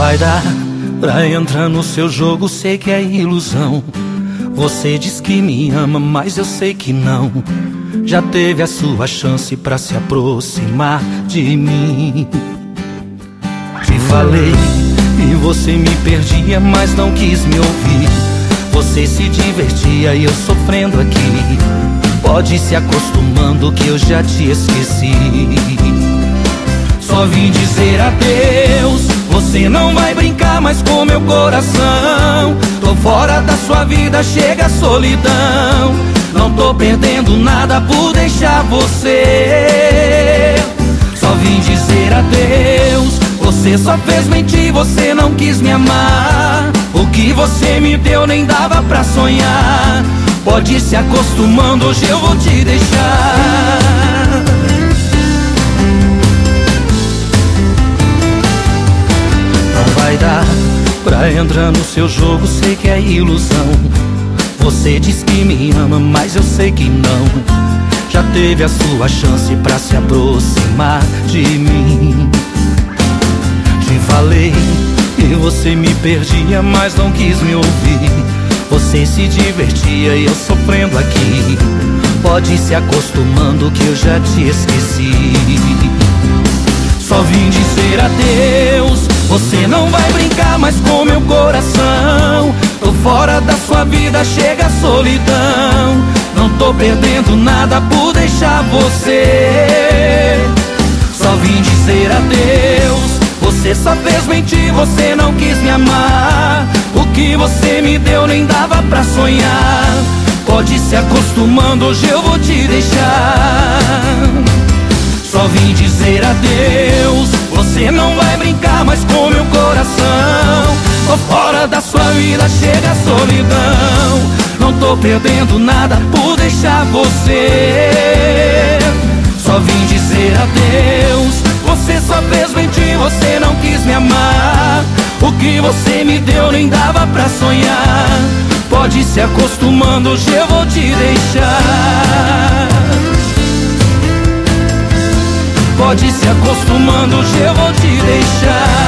vai dar pra entrar no seu jogo, sei que é ilusão. Você diz que me ama, mas eu sei que não. Já teve a sua chance pra se aproximar de mim. Te falei e você me perdia, mas não quis me ouvir. Você se divertia e eu sofrendo aqui. Pode ir se acostumando que eu já te esqueci. Só vim dizer adeus. Você não vai brincar mais com meu coração. Tô fora da sua vida, chega a solidão. Não tô perdendo nada por deixar você. Só vim dizer adeus. Você só fez mentir, você não quis me amar. O que você me deu nem dava pra sonhar. Pode ir se acostumando, hoje eu vou te deixar. Não vai dar pra entrar no seu jogo, sei que é ilusão. Você diz que me ama, mas eu sei que não. Já teve a sua chance pra se aproximar de mim. Te falei e você me perdia, mas não quis me ouvir. Você se divertia e eu sofrendo aqui. Pode ir se acostumando que eu já te esqueci. Só vim dizer adeus. Você não vai brincar mais com meu coração. Tô fora da sua vida, chega a solidão. Não tô perdendo nada por deixar você. Só vim dizer adeus. Você só fez mentir, você não quis me amar. O que você me deu nem dava pra sonhar. Pode ir se acostumando, hoje eu vou te deixar. Só vim dizer adeus. Você não vai brincar mais com meu coração. Tô fora da sua vida, chega a solidão. Não tô perdendo nada por deixar você. Só vim dizer adeus. Você só fez mentir, você não quis me amar. O que você me deu nem dava pra sonhar. Pode ir se acostumando, hoje eu vou te deixar. Pode ir se acostumando, hoje eu vou te deixar.